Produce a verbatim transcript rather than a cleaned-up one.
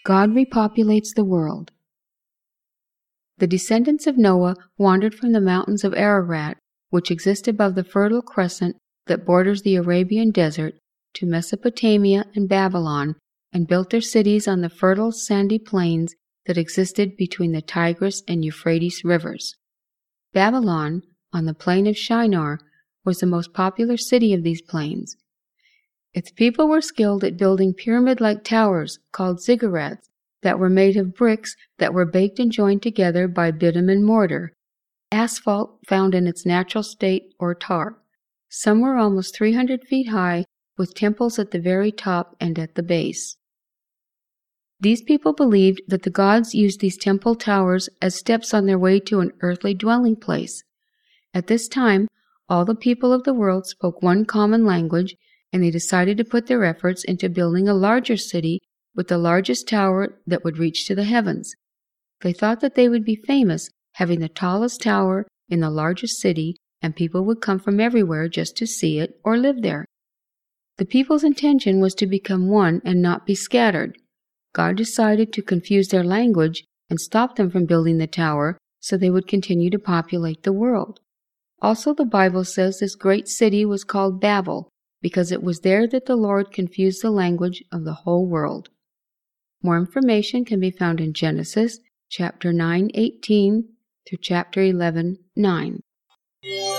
God repopulates the world. The descendants of Noah wandered from the mountains of Ararat, which exist above the Fertile Crescent that borders the Arabian desert, to Mesopotamia and Babylon, and built their cities on the fertile sandy plains that existed between the Tigris and Euphrates rivers. Babylon, on the plain of Shinar, was the most popular city of these plains. Its people were skilled at building pyramid-like towers called ziggurats that were made of bricks that were baked and joined together by bitumen mortar, asphalt found in its natural state, or tar. Some were almost three hundred feet high, with temples at the very top and at the base. These people believed that the gods used these temple towers as steps on their way to an earthly dwelling place. At this time, all the people of the world spoke one common language, and they decided to put their efforts into building a larger city with the largest tower that would reach to the heavens. They thought that they would be famous, having the tallest tower in the largest city, and people would come from everywhere just to see it or live there. The people's intention was to become one and not be scattered. God decided to confuse their language and stop them from building the tower so they would continue to populate the world. Also, the Bible says this great city was called Babel, because it was there that the Lord confused the language of the whole world. More information can be found in Genesis chapter nine eighteen through chapter eleven nine.